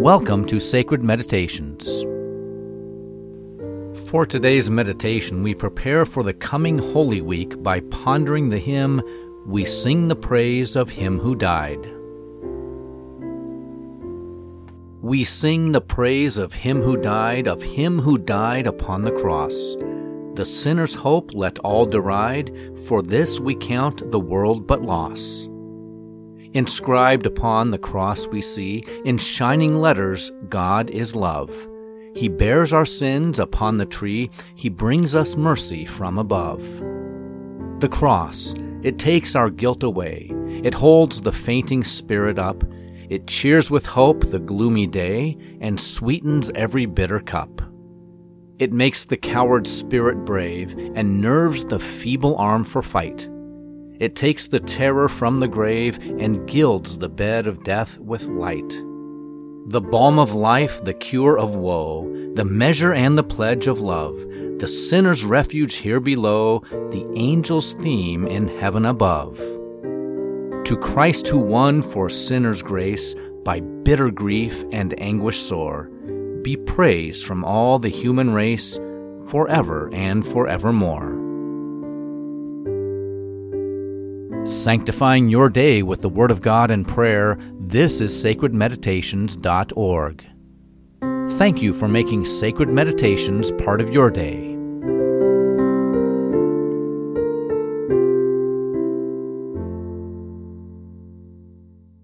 Welcome to Sacred Meditations. For today's meditation, we prepare for the coming Holy Week by pondering the hymn, "We Sing the Praise of Him Who Died." We sing the praise of Him who died upon the cross. The sinner's hope let all deride, for this we count the world but loss. Inscribed upon the cross we see, in shining letters, God is love. He bears our sins upon the tree, He brings us mercy from above. The cross, it takes our guilt away, it holds the fainting spirit up, it cheers with hope the gloomy day, and sweetens every bitter cup. It makes the coward spirit brave, and nerves the feeble arm for fight. It takes the terror from the grave, and gilds the bed of death with light. The balm of life, the cure of woe, the measure and the pledge of love, the sinner's refuge here below, the angel's theme in heaven above. To Christ who won for sinners grace, by bitter grief and anguish sore, be praise from all the human race, forever and forevermore. Sanctifying your day with the Word of God and prayer, this is sacredmeditations.org. Thank you for making Sacred Meditations part of your day.